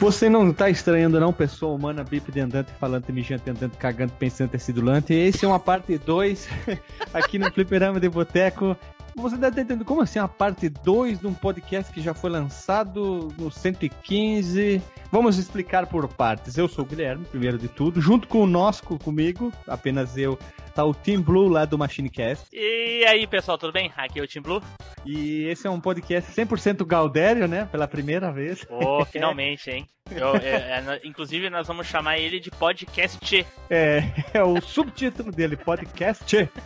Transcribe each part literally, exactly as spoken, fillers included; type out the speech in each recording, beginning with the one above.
Você não tá estranhando não, pessoa humana, bípede andante, falante, mijante, andante, cagante, pensante, acidulante. Esse é uma parte dois aqui no Fliperama de Boteco. Você deve estar entendendo como assim, a parte dois de um podcast que já foi lançado no cento e quinze. Vamos explicar por partes. Eu sou o Guilherme, primeiro de tudo. Junto com o Nosco, comigo, apenas eu, tá o Team Blue lá do MachineCast. E aí, pessoal, tudo bem? Aqui é o Team Blue. E esse é um podcast cem por cento Gaudério, né? Pela primeira vez. Oh, finalmente, hein? Eu, é, é, inclusive, nós vamos chamar ele de Podcast. É, é o subtítulo dele, Podcast. É.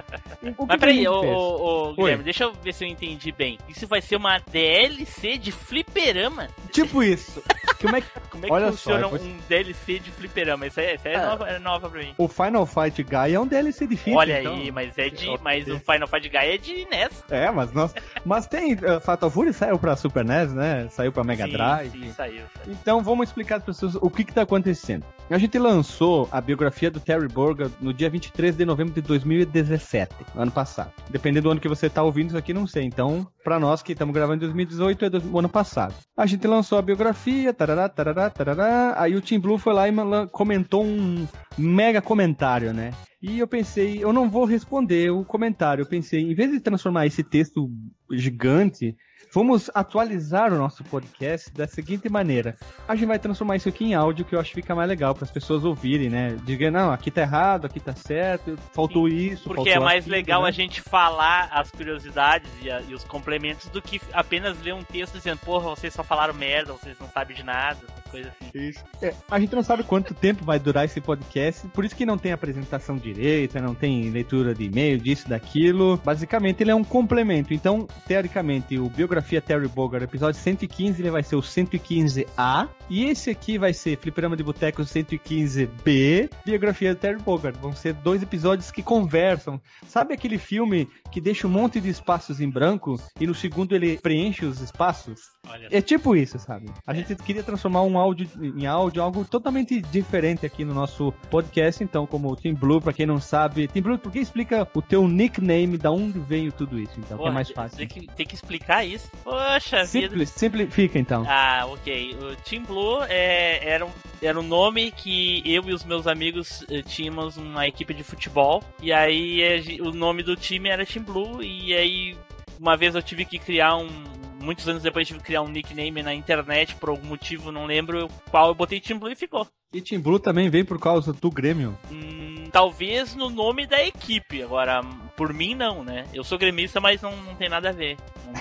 Mas peraí, ô, ô, ô, Guilherme, deixa eu ver se eu entendi bem. Isso vai ser uma D L C de fliperama? Tipo isso. Como é que, Como é que funciona só, um D L C de fliperama? Isso é, isso é, é. Nova, é nova pra mim. O Final Fight Guy é um D L C difícil. Olha então. aí, mas é de. Mas o Final Fight Guy é de N E S. É, mas nós, mas tem. Uh, Fatal Fury saiu pra Super N E S, né? Saiu pra Mega sim, Drive. Sim, saiu, saiu. Então vamos explicar às pessoas o que que tá acontecendo. A gente lançou a biografia do Terry Bogard no dia vinte e três de novembro de dois mil e dezessete, ano passado. Dependendo do ano que você tá ouvindo isso aqui, não sei. Então, pra nós que estamos gravando em dois mil e dezoito, é do ano passado. A gente lançou a biografia, tarará, tarará, tarará. Aí o Team Blue foi lá e comentou um mega comentário, né? E eu pensei, eu não vou responder o comentário. Eu pensei, em vez de transformar esse texto gigante, vamos atualizar o nosso podcast da seguinte maneira. A gente vai transformar isso aqui em áudio, que eu acho que fica mais legal para as pessoas ouvirem, né? Diga, não, aqui tá errado, aqui tá certo, faltou Sim, isso, porque faltou é mais aquilo, legal, né? A gente falar as curiosidades e, a, e os complementos do que apenas ler um texto dizendo, porra, vocês só falaram merda, vocês não sabem de nada, coisa assim. Isso. É, a gente não sabe quanto tempo vai durar esse podcast, por isso que não tem apresentação direita, não tem leitura de e-mail, disso, daquilo. Basicamente, ele é um complemento. Então, teoricamente, o Biografia Terry Bogard, episódio cento e quinze, ele vai ser o cento e quinze A, e esse aqui vai ser Fliperama de Boteco cento e quinze B, Biografia do Terry Bogard. Vão ser dois episódios que conversam. Sabe aquele filme que deixa um monte de espaços em branco e no segundo ele preenche os espaços? Olha. É tipo isso, sabe? A gente queria transformar um áudio em áudio, algo totalmente diferente aqui no nosso podcast. Então, como o Team Blue, pra quem não sabe, Team Blue, por que explica o teu nickname, da onde veio tudo isso? Então, Porra, que é mais fácil. Tem que, tem que explicar isso. Poxa Simples, vida. Simplifica, então. Ah, ok. O Team Blue é, era, um, era um nome que eu e os meus amigos eh, tínhamos uma equipe de futebol. E aí eh, o nome do time era Team Blue. E aí uma vez eu tive que criar um... Muitos anos depois eu tive que criar um nickname na internet, por algum motivo, não lembro qual, eu botei Team Blue e ficou. E Team Blue também veio por causa do Grêmio? Hum, talvez no nome da equipe, agora, por mim não, né? Eu sou gremista, mas não, não tem nada a ver.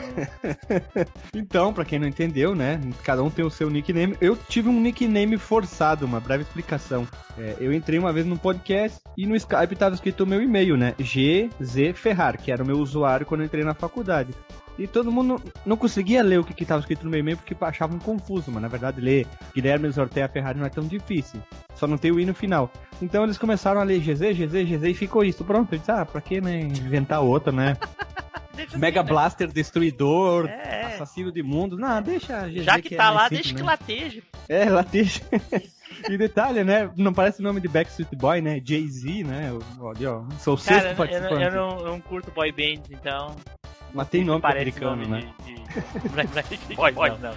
Não... Então, pra quem não entendeu, né? Cada um tem o seu nickname. Eu tive um nickname forçado, uma breve explicação. É, eu entrei uma vez num podcast e no Skype tava escrito o meu e-mail, né? G Z Ferrar, que era o meu usuário quando eu entrei na faculdade. E todo mundo não conseguia ler o que estava escrito no meu e-mail porque achavam confuso, mas na verdade ler Guilherme Zortea Ferrari não é tão difícil. Só não tem o i no final. Então eles começaram a ler G Z, G Z, G Z e ficou isso. Pronto, eu disse, ah, pra que né, inventar outra, né? Mega assim, Blaster, né? Destruidor, é, assassino de mundo. Não, deixa G Z. Já que, que tá é lá, simples, deixa né? que lateje. É, lateje. E detalhe, né? Não parece o nome de Backstreet Boy, né? Jay-Z, né? Olha, ó, sou o Cara, sexto participante. Eu, eu, não, eu não curto boy bands, então... Mas tem nome parece americano, nome né? De, de... Pode, pode, não. não.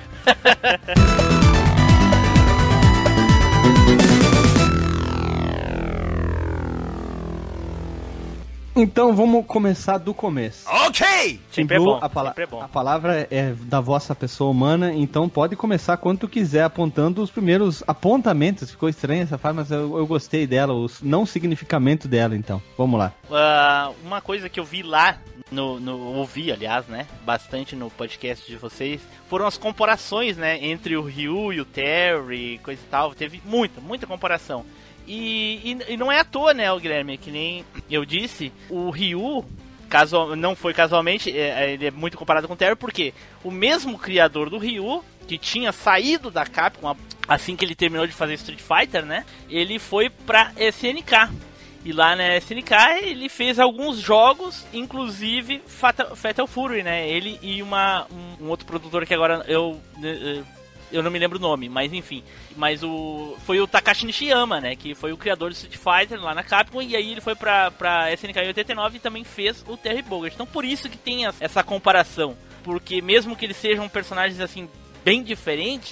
Então vamos começar do começo. Ok! Sempre é bom, a, pala- sempre é bom. A palavra é da vossa pessoa humana, então pode começar quando tu quiser, apontando os primeiros apontamentos. Ficou estranha essa frase, mas eu, eu gostei dela, o não significamento dela, então. Vamos lá. Uh, uma coisa que eu vi lá, no, no, ouvi, aliás, né, bastante no podcast de vocês, foram as comparações, né, entre o Ryu e o Terry, coisa e tal. Teve muita, muita comparação. E, e, e não é à toa, né, o Guilherme, que nem eu disse, o Ryu, casual, não foi casualmente, é, ele é muito comparado com o Terry, porque o mesmo criador do Ryu, que tinha saído da Capcom assim que ele terminou de fazer Street Fighter, né, ele foi pra S N K. E lá na S N K ele fez alguns jogos, inclusive Fatal, Fatal Fury, né, ele e uma, um, um outro produtor que agora eu... eu Eu não me lembro o nome, mas enfim. Mas o foi o Takashi Nishiyama, né? Que foi o criador do Street Fighter lá na Capcom. E aí ele foi pra, pra S N K em oitenta e nove e também fez o Terry Bogard. Então por isso que tem essa comparação. Porque mesmo que eles sejam personagens assim bem diferentes,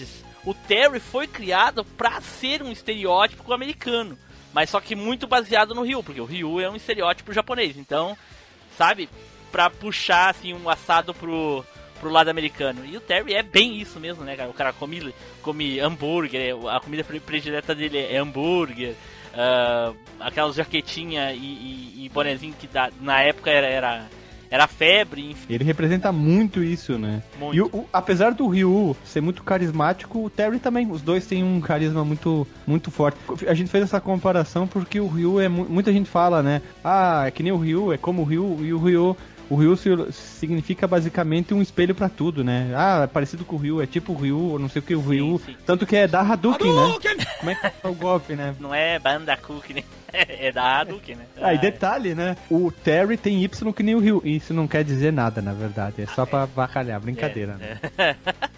o Terry foi criado pra ser um estereótipo americano, mas só que muito baseado no Ryu, porque o Ryu é um estereótipo japonês, então, sabe, pra puxar assim um assado pro, pro lado americano. E o Terry é bem isso mesmo, né, cara? O cara come, come hambúrguer, a comida predileta dele é hambúrguer, uh, aquelas jaquetinhas e, e, e bonezinho que da, na época era... era Era febre, enfim. Ele representa muito isso, né? Muito. E o, o, apesar do Ryu ser muito carismático, o Terry também. Os dois têm um carisma muito, muito forte. A gente fez essa comparação porque o Ryu é... Muita gente fala, né? Ah, é que nem o Ryu, é como o Ryu. E o Ryu... O Ryu significa basicamente um espelho pra tudo, né? Ah, é parecido com o Ryu, é tipo o Ryu, não sei o que o Ryu. Sim, sim. Tanto que é da Hadouken, Hadouken! Né? Como é que é o golpe, né? Não é Bandakuken, né? É da Hadouken, né? Ah, e detalhe, né? O Terry tem Y que nem o Ryu. Isso não quer dizer nada, na verdade. É só ah, pra bacalhar, brincadeira. É, né?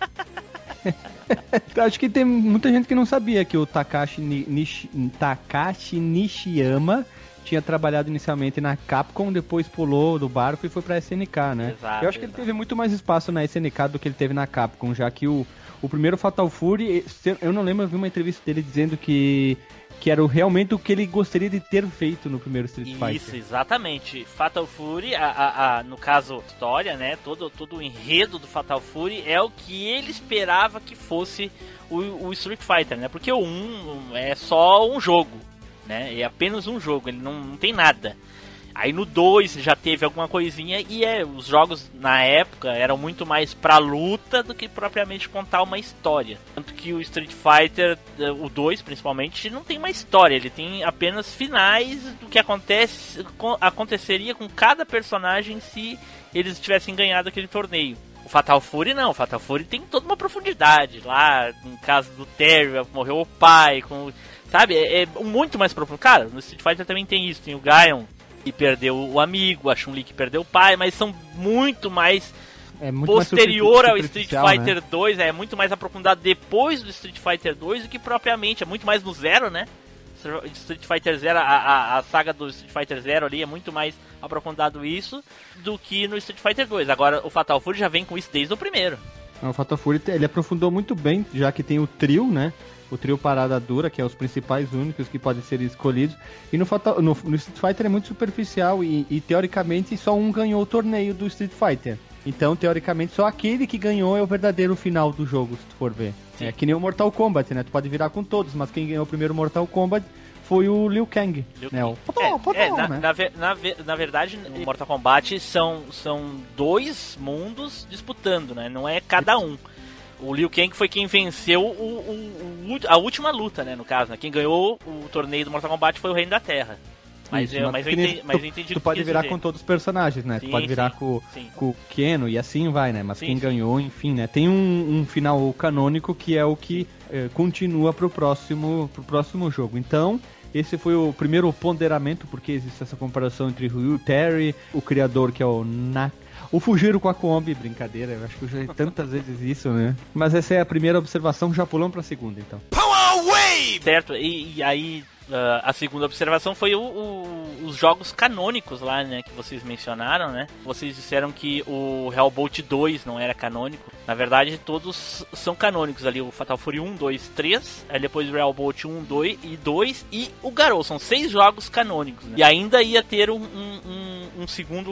É. Acho que tem muita gente que não sabia que o Takashi, Nishi, Takashi Nishiyama tinha trabalhado inicialmente na Capcom, depois pulou do barco e foi pra S N K, né? Exato, eu acho que exato. ele teve muito mais espaço na S N K do que ele teve na Capcom, já que o, o primeiro Fatal Fury, eu não lembro, eu vi uma entrevista dele dizendo que, que era realmente o que ele gostaria de ter feito no primeiro Street Fighter. Isso, exatamente. Fatal Fury, a, a, a, no caso, história, né? Todo, todo o enredo do Fatal Fury é o que ele esperava que fosse o, o Street Fighter, né? Porque o um é só um jogo. Né? É apenas um jogo, ele não, não tem nada. Aí no dois já teve alguma coisinha e é, os jogos na época eram muito mais pra luta do que propriamente contar uma história. Tanto que o Street Fighter, o dois principalmente, não tem uma história, ele tem apenas finais do que acontece, aconteceria com cada personagem se eles tivessem ganhado aquele torneio. O Fatal Fury não, o Fatal Fury tem toda uma profundidade. Lá, no caso do Terry, morreu o pai, com... Sabe, é, é muito mais profundo. Cara, no Street Fighter também tem isso. Tem o Gaon que perdeu o amigo, a Chun-Li que perdeu o pai, mas são muito mais é muito posterior mais ao Street Fighter, né? dois. É muito mais aprofundado depois do Street Fighter dois do que propriamente. É muito mais no Zero, né? Street Fighter Zero, a, a, a saga do Street Fighter Zero ali é muito mais aprofundado isso do que no Street Fighter dois. Agora o Fatal Fury já vem com isso desde o primeiro. O Fatal Fury ele aprofundou muito bem, já que tem o trio, né? O trio Parada Dura, que é os principais únicos que podem ser escolhidos. E no, Fatal, no, no Street Fighter é muito superficial e, e, teoricamente, só um ganhou o torneio do Street Fighter. Então, teoricamente, só aquele que ganhou é o verdadeiro final do jogo, se tu for ver. Sim. É que nem o Mortal Kombat, né? Tu pode virar com todos, mas quem ganhou o primeiro Mortal Kombat foi o Liu Kang. Liu né? O... É, Podó, é, na, né? na, na, na verdade, no Mortal Kombat são, são dois mundos disputando, né? Não é cada um. O Liu Kang foi quem venceu o, o, o, a última luta, né, no caso, né? Quem ganhou o torneio do Mortal Kombat foi o Reino da Terra. Mas, Isso, eu, mas, eu, entendi, mas eu entendi tu, tu pode virar dizer. Com todos os personagens, né? Sim, tu pode virar sim, com, sim. com o Keno e assim vai, né? Mas sim, quem sim. ganhou, enfim, né? Tem um, um final canônico que é o que eh, continua pro próximo, pro próximo jogo. Então, esse foi o primeiro ponderamento, porque existe essa comparação entre o Ryu, Terry, o criador que é o Nak. O Fujiro com a Kombi, brincadeira, eu acho que eu já vi tantas vezes isso, né? Mas essa é a primeira observação, já pulamos pra segunda, então. Power Wave! Certo, e, e aí uh, a segunda observação foi o, o, os jogos canônicos lá, né, que vocês mencionaram, né? Vocês disseram que o Hellbolt dois não era canônico. Na verdade, todos são canônicos ali, o Fatal Fury um, dois, três, aí depois o Hellbolt um, dois e dois e o Garou, são seis jogos canônicos, né? E ainda ia ter um, um, um, um segundo...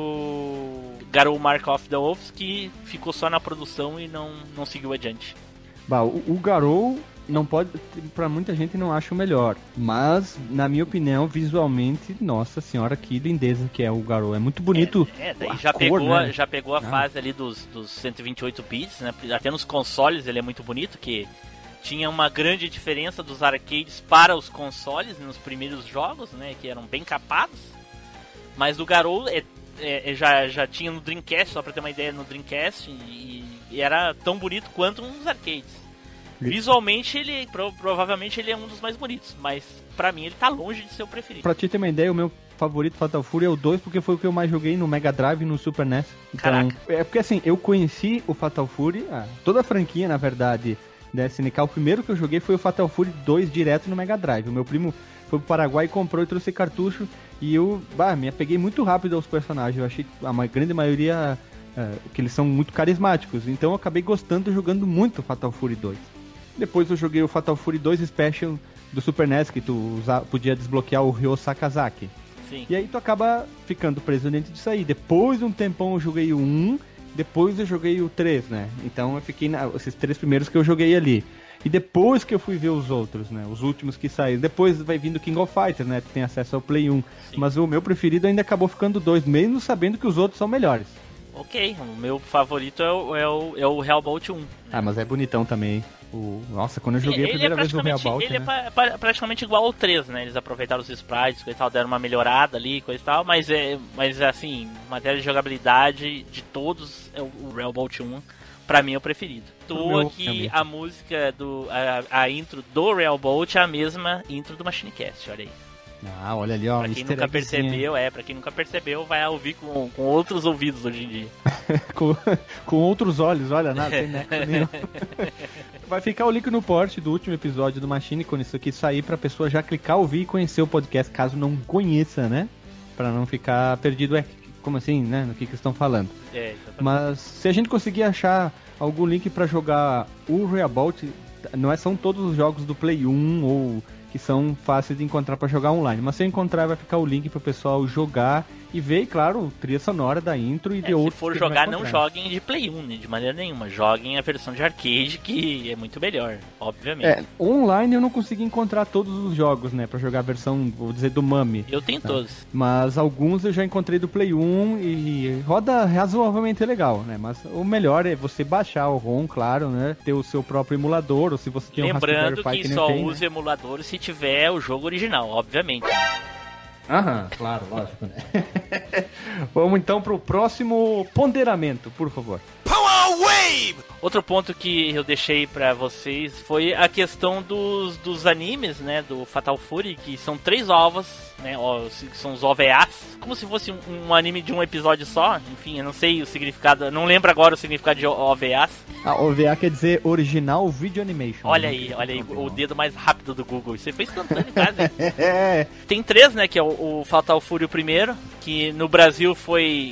O... Garou Mark of the Wolves, que ficou só na produção e não, não seguiu adiante. Bah, o, o Garou não pode, pra muita gente não acha o melhor, mas na minha opinião, visualmente, nossa senhora, que lindeza que é o Garou, é muito bonito. É, é daí já, cor, pegou, né? já pegou a ah. fase ali dos, dos cento e vinte e oito bits, né? Até nos consoles ele é muito bonito, que tinha uma grande diferença dos arcades para os consoles nos primeiros jogos, né? Que eram bem capados, mas do Garou é É, já, já tinha no Dreamcast, só pra ter uma ideia, no Dreamcast, e, e era tão bonito quanto nos arcades. Visualmente, ele pro, provavelmente ele é um dos mais bonitos, mas pra mim ele tá longe de ser o preferido. Pra te ter uma ideia, o meu favorito Fatal Fury é o dois, porque foi o que eu mais joguei no Mega Drive e no Super N E S. Então, Caraca. É porque assim, eu conheci o Fatal Fury, ah, toda a franquia, na verdade, da S N K, o primeiro que eu joguei foi o Fatal Fury dois direto no Mega Drive. O meu primo foi pro Paraguai e comprou e trouxe cartucho. E eu, bah, me apeguei muito rápido aos personagens. Eu achei a grande maioria uh, que eles são muito carismáticos. Então eu acabei gostando, jogando muito Fatal Fury dois. Depois eu joguei o Fatal Fury dois Special do Super N E S, que tu usa, podia desbloquear o Ryo Sakazaki. Sim. E aí tu acaba ficando preso dentro disso aí. Depois de um tempão eu joguei o um, depois eu joguei o três, né? Então eu fiquei nesses três primeiros que eu joguei ali. E depois que eu fui ver os outros, né? Os últimos que saíram. Depois vai vindo King of Fighters, né? Tu tem acesso ao Play um. Sim. Mas o meu preferido ainda acabou ficando dois, mesmo sabendo que os outros são melhores. Ok, o meu favorito é o, é o, é o Hellbolt um. Né? Ah, mas é bonitão também. O... Nossa, quando eu Sim, joguei a primeira é vez o Hellbolt, ele né? é pra, praticamente igual ao três, né? Eles aproveitaram os sprites, coisa e tal, deram uma melhorada ali, coisa e tal, mas, é, mas assim, matéria de jogabilidade de todos, é o, o Hellbolt um, pra mim é o preferido. Tô aqui a música, do, a, a intro do Hellbolt é a mesma intro do Machine Cast, olha aí. Ah, olha ali, ó. Pra quem nunca percebeu, é, pra quem nunca percebeu, vai ouvir com, com outros ouvidos hoje em dia. com, com outros olhos, olha, nada, tem nexo nenhum. Vai ficar o link no post do último episódio do Machine quando isso aqui sair pra pessoa já clicar, ouvir e conhecer o podcast, caso não conheça, né? Pra não ficar perdido, é, como assim, né? No que que estão falando. É, mas se a gente conseguir achar algum link pra jogar o Hellbolt, não é, são todos os jogos do Play um ou que são fáceis de encontrar para jogar online, mas se eu encontrar vai ficar o link pro pessoal jogar e ver, e claro, trilha sonora da intro e é, de outros. Se for jogar, não joguem de Play um, né, de maneira nenhuma, joguem a versão de arcade, que é muito melhor, obviamente. É, online eu não consegui encontrar todos os jogos, né, para jogar a versão, vou dizer, do Mami. Eu tenho tá? todos. Mas alguns eu já encontrei do Play um e roda razoavelmente legal, né, mas o melhor é você baixar o ROM, claro, né, ter o seu próprio emulador, ou se você tem Lembrando um Raspberry Pi que, que só tem, usa né? emulador se tiver o jogo original, obviamente. Aham, claro, lógico, né? Vamos então pro próximo ponderamento, por favor. Power Wave! Outro ponto que eu deixei pra vocês foi a questão dos, dos animes, né, do Fatal Fury, que são três ovas, né, ó, são os O V As, como se fosse um, um anime de um episódio só, enfim, eu não sei o significado, eu não lembro agora o significado de O V As. Ah, O V A quer dizer Original Video Animation. Olha né? aí, olha aí, o dedo mais rápido do Google, você foi instantâneo, cara. É. Tem três, né, que é o, o Fatal Fury o primeiro, que no Brasil foi,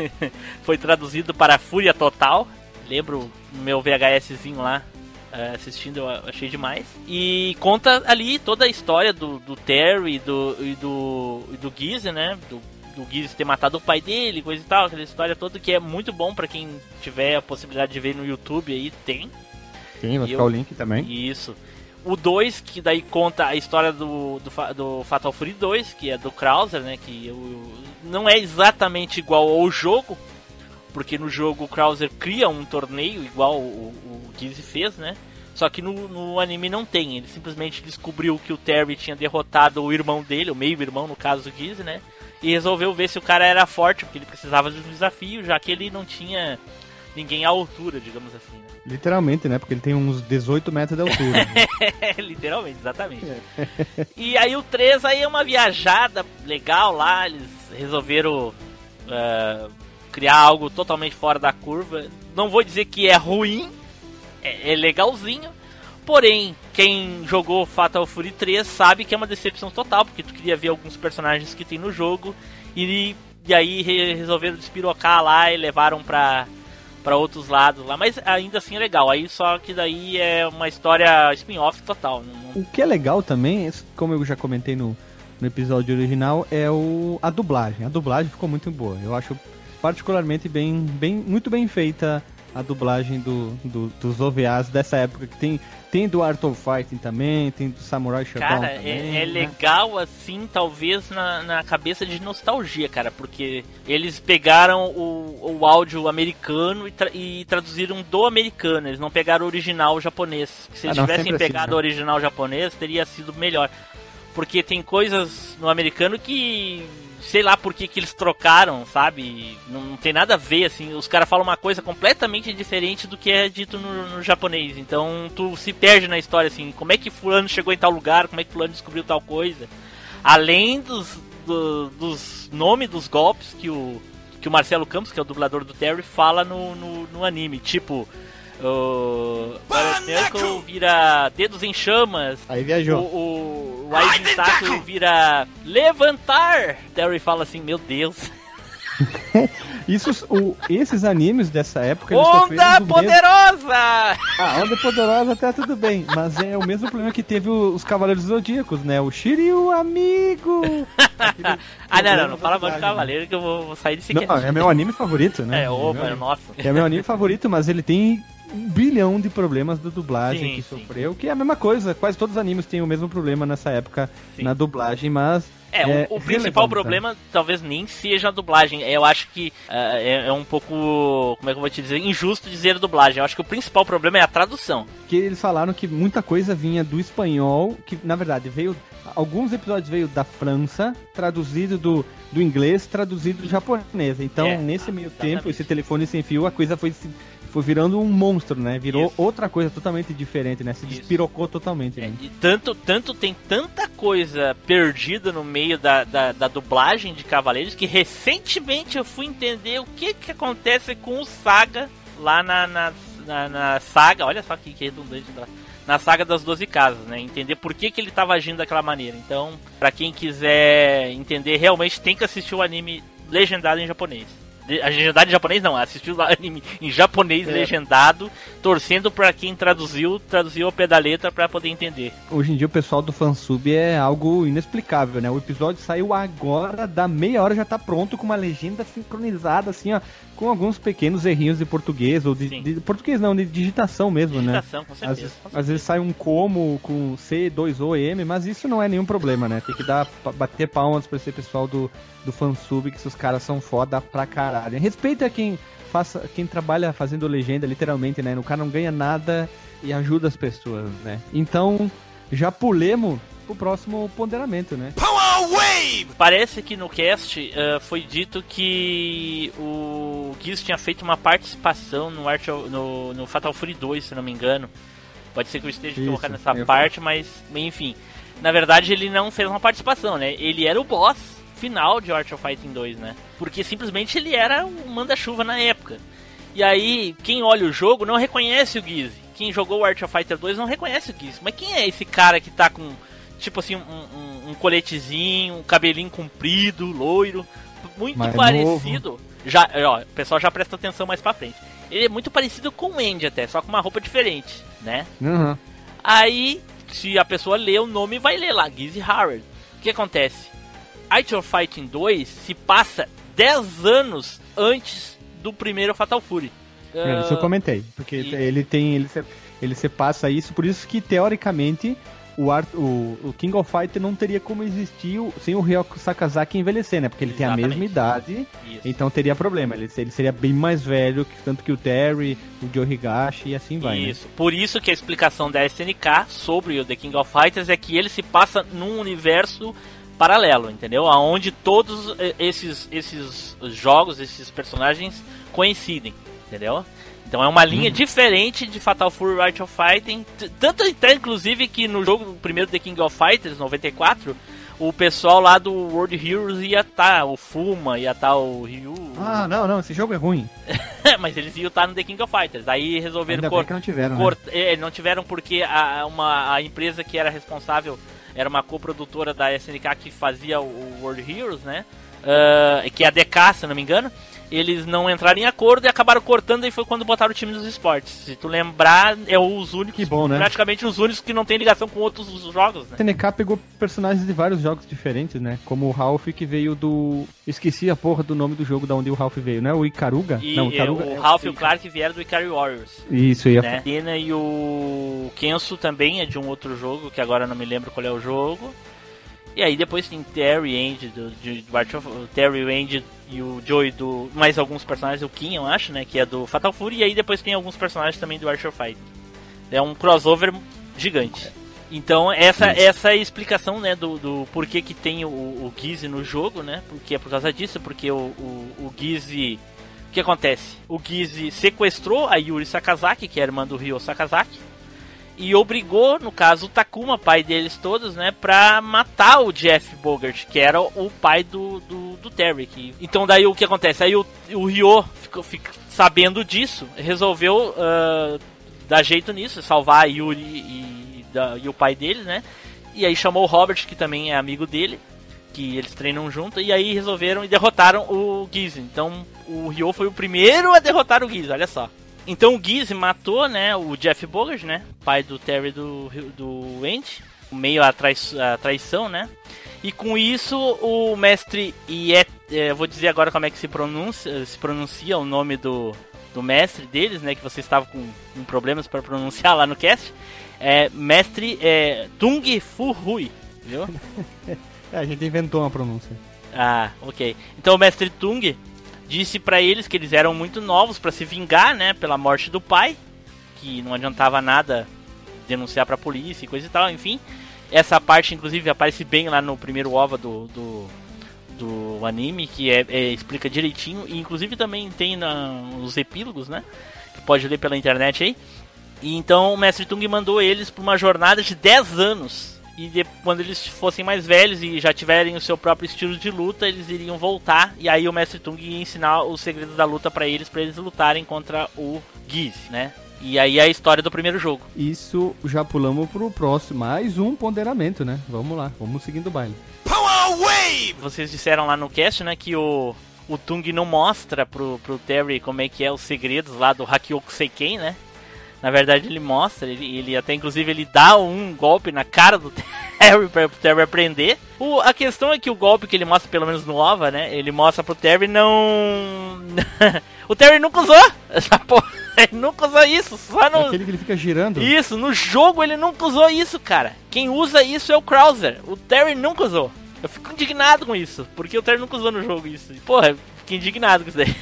foi traduzido para Fúria Total. Lembro no meu VHSzinho lá, uh, assistindo, eu achei demais. E conta ali toda a história do, do Terry e do, e do, e do Gizzy, né? Do, do Gizzy ter matado o pai dele, coisa e tal. Aquela história toda que é muito bom pra quem tiver a possibilidade de ver no YouTube aí, tem. Sim, vai ficar o link também. Isso. O dois, que daí conta a história do, do, do Fatal Fury dois, que é do Krauser, né? Que eu, não é exatamente igual ao jogo, porque no jogo o Krauser cria um torneio igual o, o Gizzy fez, né? Só que no, no anime não tem. Ele simplesmente descobriu que o Terry tinha derrotado o irmão dele, o meio-irmão no caso do Gizzy, né? E resolveu ver se o cara era forte, porque ele precisava de um desafio, já que ele não tinha ninguém à altura, digamos assim, né? Literalmente, né? Porque ele tem uns dezoito metros de altura. Né? Literalmente, exatamente. É. E aí o três aí é uma viajada legal lá, eles resolveram uh, criar algo totalmente fora da curva. Não vou dizer que é ruim, é, é legalzinho, porém, quem jogou Fatal Fury três sabe que é uma decepção total, porque tu queria ver alguns personagens que tem no jogo, e, e aí re, resolveram despirocar lá e levaram pra... para outros lados lá, mas ainda assim é legal. Aí só que daí é uma história spin-off total. O que é legal também, como eu já comentei no, no episódio original, é o, a dublagem. A dublagem ficou muito boa. Eu acho particularmente bem, bem, muito bem feita a dublagem do, do, dos O V As dessa época, que tem, tem do Art of Fighting também, tem do Samurai Shodown cara, também. É, é né? legal assim, talvez na, na cabeça de nostalgia, cara, porque eles pegaram o, o áudio americano e, tra e traduziram do americano, eles não pegaram o original japonês. Se eles ah, não, tivessem pegado assim, né? o original japonês, teria sido melhor. Porque tem coisas no americano que... sei lá por que que eles trocaram, sabe? Não, não tem nada a ver, assim. Os caras falam uma coisa completamente diferente do que é dito no, no japonês. Então, tu se perde na história, assim. Como é que fulano chegou em tal lugar? Como é que fulano descobriu tal coisa? Além dos, do, dos nomes dos golpes que o, que o Marcelo Campos, que é o dublador do Terry, fala no, no, no anime. Tipo... O Barret vira dedos em chamas. Aí viajou. O, o, o Aizen Taku vira levantar. Terry fala assim, meu Deus. Isso, o, esses animes dessa época... Onda Poderosa! Ah, Onda Poderosa até tudo bem, mas é o mesmo problema que teve os Cavaleiros Zodíacos, né? O Shiryu amigo! Ah, não, não, não fala mal de Cavaleiro, né? Que eu vou, vou sair desse não, é meu anime favorito, né? É, opa, é nossa. É meu anime favorito, mas ele tem um bilhão de problemas da dublagem sim, que sim. sofreu, que é a mesma coisa, quase todos os animes têm o mesmo problema nessa época sim. na dublagem, mas... É, é o, o principal problema talvez nem seja a dublagem. Eu acho que uh, é, é um pouco, como é que eu vou te dizer, injusto dizer a dublagem. Eu acho que o principal problema é a tradução. Que eles falaram que muita coisa vinha do espanhol, que na verdade veio, alguns episódios veio da França, traduzido do, do inglês, traduzido do japonês. Então, é, nesse meio exatamente. tempo, esse telefone sem fio, a coisa foi foi virando um monstro, né? Virou Isso. outra coisa totalmente diferente, né? Se Isso. despirocou totalmente. Né? É, e tanto, tanto tem tanta coisa perdida no meio da, da, da dublagem de Cavaleiros que recentemente eu fui entender o que que acontece com o Saga lá na, na, na, na saga. Olha só que, que redundante, na saga das doze casas, né? Entender por que que ele estava agindo daquela maneira. Então, pra quem quiser entender, realmente tem que assistir o anime legendado em japonês. A legendado em japonês não, assistiu o anime em japonês é. legendado, torcendo pra quem traduziu, traduziu ao pé da letra pra poder entender. Hoje em dia o pessoal do fansub é algo inexplicável, né? O episódio saiu agora, da meia hora já tá pronto com uma legenda sincronizada, assim, ó, com alguns pequenos errinhos de português, ou de, de português não, de digitação mesmo, digitação, né? Com certeza, às, vezes, com certeza. Às vezes sai um como com C, dois O, M, mas isso não é nenhum problema, né? Tem que dar, bater palmas pra esse pessoal do, do fansub, que esses caras são foda pra caralho. Respeita quem, faça, quem trabalha fazendo legenda, literalmente, né? O cara não ganha nada e ajuda as pessoas, né? Então, já pulemos pro próximo ponderamento, né? Power Wave! Parece que no cast uh, foi dito que o Giz tinha feito uma participação no, Art of, no, no Fatal Fury dois, se não me engano. Pode ser que eu esteja colocando nessa parte, mas enfim. Na verdade, ele não fez uma participação, né? Ele era o boss final de Art of Fighting dois, né? Porque simplesmente ele era um manda-chuva na época. E aí, quem olha o jogo não reconhece o Giz. Quem jogou o Art of Fighter dois não reconhece o Giz. Mas quem é esse cara que tá com, tipo assim, um, um, um coletezinho, um cabelinho comprido, loiro, muito mais parecido... Novo. Já, ó, o pessoal já presta atenção mais pra frente. Ele é muito parecido com o Andy até, só com uma roupa diferente, né? Uhum. Aí, se a pessoa lê o nome, vai ler lá, Giz Howard. O que acontece? Art of Fighting dois se passa dez anos antes do primeiro Fatal Fury. É, isso eu comentei, porque e... ele tem ele se, ele se passa isso, por isso que teoricamente o, Art, o, o King of Fighter não teria como existir o, sem o Ryoku Sakazaki envelhecer, né? Porque ele Exatamente. tem a mesma idade, isso. então teria problema. Ele, ele seria bem mais velho, tanto que o Terry, o Joe Higashi e assim vai. Isso. Né? Por isso que a explicação da S N K sobre o The King of Fighters é que ele se passa num universo paralelo, entendeu? Aonde todos esses, esses jogos, esses personagens coincidem, entendeu? Então é uma linha hum. diferente de Fatal Fury Art of Fighting. Tanto até, inclusive, que no jogo primeiro The King of Fighters, noventa e quatro, o pessoal lá do World Heroes ia estar, tá, o Fuma, ia estar tá o Ryu. Ah, não, não, esse jogo é ruim. Mas eles iam estar tá no The King of Fighters. Aí resolveram cortar. Não tiveram, cort... né? é, não tiveram porque a, uma, a empresa que era responsável era uma coprodutora da S N K que fazia o World Heroes, né? Uh, que é a D K, se não me engano. Eles não entraram em acordo e acabaram cortando, e foi quando botaram o time dos esportes. Se tu lembrar, é os únicos, que bom, né? praticamente os únicos que não tem ligação com outros jogos, né? A S N K pegou personagens de vários jogos diferentes, né? Como o Ralph, que veio do... Esqueci a porra do nome do jogo da onde o Ralph veio, né? O Ikaruga? E, não, o Ikaruga o é Ralph o... e o Clark vieram do Ikari Warriors. Isso, ia... né? E o Kensu também é de um outro jogo, que agora não me lembro qual é o jogo. E aí depois tem Terry, Andy, do, de, do Art of, o Terry, o Andy e o Joey do... Mais alguns personagens, o Kim, eu acho, né? Que é do Fatal Fury. E aí depois tem alguns personagens também do Art of Fight. É um crossover gigante. Então essa, essa é a explicação, né? Do, do porquê que tem o, o Giz no jogo, né? Porque é por causa disso, porque o, o, o Giz... O que acontece? O Giz sequestrou a Yuri Sakazaki, que é a irmã do Ryo Sakazaki. E obrigou, no caso, o Takuma, pai deles todos, né, pra matar o Jeff Bogart, que era o pai do, do, do Terry. Que... Então daí o que acontece? Aí o, o Ryo, ficou, ficou, sabendo disso, resolveu uh, dar jeito nisso, salvar a Yuri e, da, e o pai dele, né? E aí chamou o Robert, que também é amigo dele, que eles treinam junto, e aí resolveram e derrotaram o Giz. Então o Ryo foi o primeiro a derrotar o Giz, olha só. Então o Giz matou, né, o Jeff Bogard, né, pai do Terry do, do Andy, meio a, trai, a traição, né. E com isso o mestre Iet, é, vou dizer agora como é que se pronuncia, se pronuncia o nome do, do mestre deles, né, que vocês estavam com, com problemas para pronunciar lá no cast. É mestre é, Tung Fu Hui, viu? É, a gente inventou uma pronúncia. Ah, ok. Então o mestre Tung disse pra eles que eles eram muito novos pra se vingar, né, pela morte do pai, que não adiantava nada denunciar pra polícia e coisa e tal, enfim. Essa parte, inclusive, aparece bem lá no primeiro O V A do, do, do anime, que é, é, explica direitinho, e inclusive também tem na, nos epílogos, né, que pode ler pela internet aí. E então o mestre Tung mandou eles pra uma jornada de dez anos. E de, quando eles fossem mais velhos e já tiverem o seu próprio estilo de luta, eles iriam voltar. E aí o mestre Tung ia ensinar os segredos da luta pra eles, pra eles lutarem contra o Giz, né? E aí é a história do primeiro jogo. Isso, já pulamos pro próximo. Mais um ponderamento, né? Vamos lá, vamos seguindo o baile. Power Wave! Vocês disseram lá no cast, né, que o, o Tung não mostra pro, pro Terry como é que é os segredos lá do Hakyoku Seiken, né? Na verdade ele mostra, ele, ele até inclusive ele dá um golpe na cara do Terry para o Terry aprender. O, a questão é que o golpe que ele mostra, pelo menos no O V A, né, ele mostra pro Terry não... o Terry nunca usou essa porra, ele nunca usou isso, só no... Aquele que ele fica girando? Isso, no jogo ele nunca usou isso, cara. Quem usa isso é o Krauser, o Terry nunca usou. Eu fico indignado com isso, porque o Terry nunca usou no jogo isso. Porra, eu fiquei indignado com isso daí.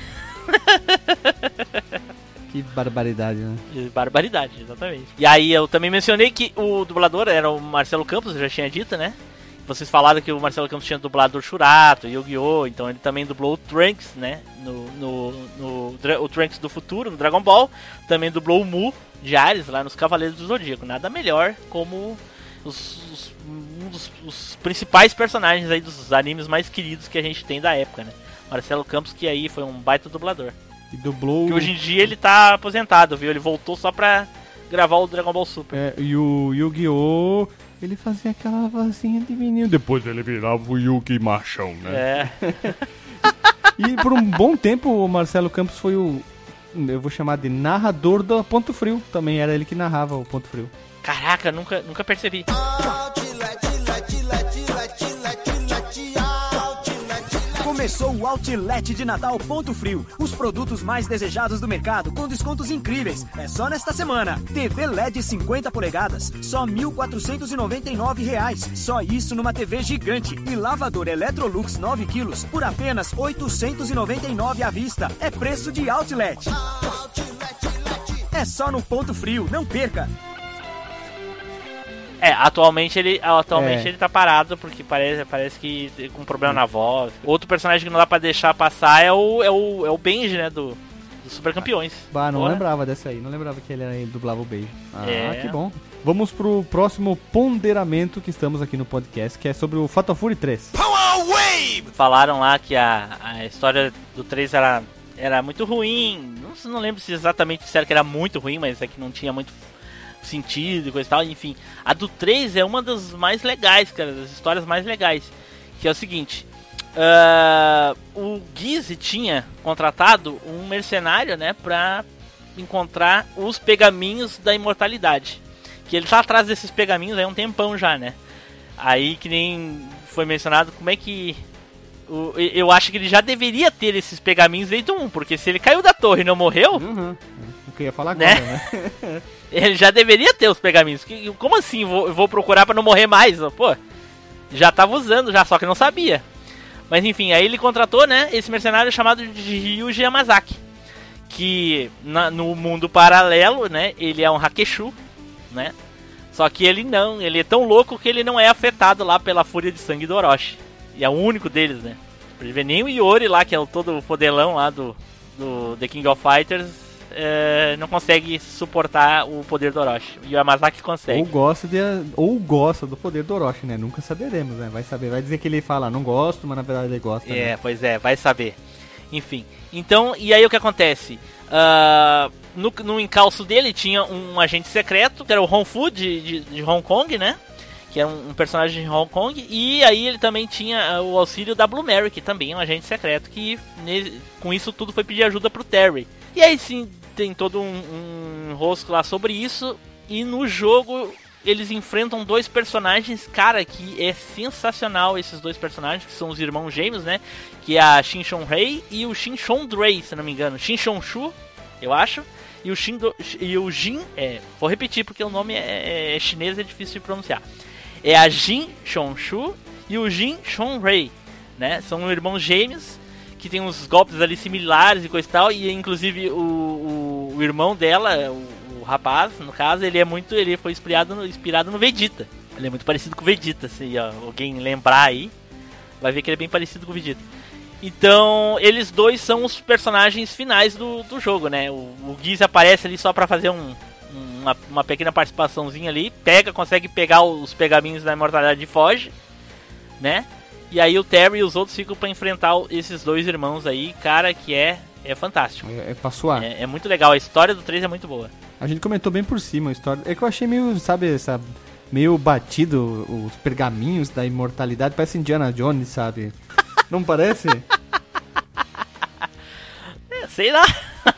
Que barbaridade, né? Barbaridade, exatamente. E aí eu também mencionei que o dublador era o Marcelo Campos, eu já tinha dito, né? Vocês falaram que o Marcelo Campos tinha dublado o Shurato, Yu-Gi-Oh! Então ele também dublou o Trunks, né? No, no, no, o Trunks do futuro, no Dragon Ball. Também dublou o Mu de Ares lá nos Cavaleiros do Zodíaco. Nada melhor como os, os, um dos os principais personagens aí dos animes mais queridos que a gente tem da época, né? Marcelo Campos, que aí foi um baita dublador. E dublou... Que hoje em dia ele tá aposentado, viu? Ele voltou só pra gravar o Dragon Ball Super. É, e o Yu-Gi-Oh! Ele fazia aquela vozinha de menino. Depois ele virava o Yugi machão, né? É. E por um bom tempo o Marcelo Campos foi o... Eu vou chamar de narrador do Ponto Frio. Também era ele que narrava o Ponto Frio. Caraca, nunca, nunca percebi. Começou o Outlet de Natal Ponto Frio. Os produtos mais desejados do mercado com descontos incríveis. É só nesta semana. T V L E D cinquenta polegadas, só mil quatrocentos e noventa e nove reais. Só isso numa T V gigante. E lavador Electrolux nove quilos por apenas oitocentos e noventa e nove reais à vista. É preço de Outlet. É só no Ponto Frio, não perca. É, atualmente ele atualmente É. ele tá parado porque parece, parece que tem um problema na voz. Outro personagem que não dá pra deixar passar é o, é o, é o Benji, né, do, do Super Campeões. Bah, não Porra. lembrava dessa aí. Não lembrava que ele, era, ele dublava o beijo. Ah, É. que bom. Vamos pro próximo ponderamento que estamos aqui no podcast, que é sobre o Fatal Fury três. Falaram lá que a, a história do três era, era muito ruim. Não, não lembro se exatamente disseram que era muito ruim, mas é que não tinha muito sentido e coisa e tal. Enfim, a do três é uma das mais legais, cara, das histórias mais legais. Que é o seguinte: uh, o Giz tinha contratado um mercenário, né, pra encontrar os pergaminhos da imortalidade. Que ele tá atrás desses pergaminhos aí há um tempão já, né? Aí que nem foi mencionado, como é que... O, eu acho que ele já deveria ter esses pergaminhos desde o um, porque se ele caiu da torre e não morreu... Uhum. O que eu ia falar agora, Né? né? Ele já deveria ter os pergaminhos. Que- Como assim? Vou, vou procurar pra não morrer mais? Pô, já tava usando já, só que não sabia. Mas enfim, aí ele contratou, né, esse mercenário chamado de Ryuji Yamazaki. Que na- no mundo paralelo, né, ele é um Hakeshu, né? Só que ele não, ele é tão louco que ele não é afetado lá pela fúria de sangue do Orochi. E é o único deles, né? Pra ver, nem o Iori lá, que é o todo fodelão lá do, do The King of Fighters, é, não consegue suportar o poder do Orochi. E o Yamazaki consegue. Ou gosta, de, ou gosta do poder do Orochi, né? Nunca saberemos, né? Vai saber, vai dizer que ele fala, não gosto, mas na verdade ele gosta. É, né? pois é, vai saber. Enfim, então, e aí o que acontece? Ah, no, no encalço dele tinha um agente secreto, que era o Hong Fu de, de, de Hong Kong, né? que é um, um personagem de Hong Kong, e aí ele também tinha o auxílio da Blue Mary, que também é um agente secreto, que ne, com isso tudo foi pedir ajuda pro Terry. E aí sim, tem todo um, um rosco lá sobre isso, e no jogo eles enfrentam dois personagens, cara, que é sensacional esses dois personagens, que são os irmãos gêmeos, né, que é a Shin Shon Rei e o Shin Shon Drei, se não me engano, Shin Shon Shu, eu acho. E o, Shin do, e o Jin, é, vou repetir porque o nome é, é chinês, é difícil de pronunciar. É a Jin Shonshu e o Jin Shonrei, né? São irmãos gêmeos que tem uns golpes ali similares e coisa e tal. E inclusive o, o, o irmão dela, o, o rapaz, no caso, ele é muito, ele foi inspirado no, inspirado no Vegeta. Ele é muito parecido com o Vegeta, se ó, alguém lembrar aí, vai ver que ele é bem parecido com o Vegeta. Então, eles dois são os personagens finais do, do jogo, né? O, o Giz aparece ali só pra fazer um, uma, uma pequena participaçãozinha ali. Pega, consegue pegar os pergaminhos da imortalidade e foge, né? E aí o Terry e os outros ficam pra enfrentar esses dois irmãos aí, cara, que é, é fantástico. É, é pra suar. É, é muito legal, a história do três é muito boa. A gente comentou bem por cima a história. É que eu achei meio, sabe, essa... meio batido os pergaminhos da imortalidade. Parece Indiana Jones, sabe? Não parece? É, sei lá.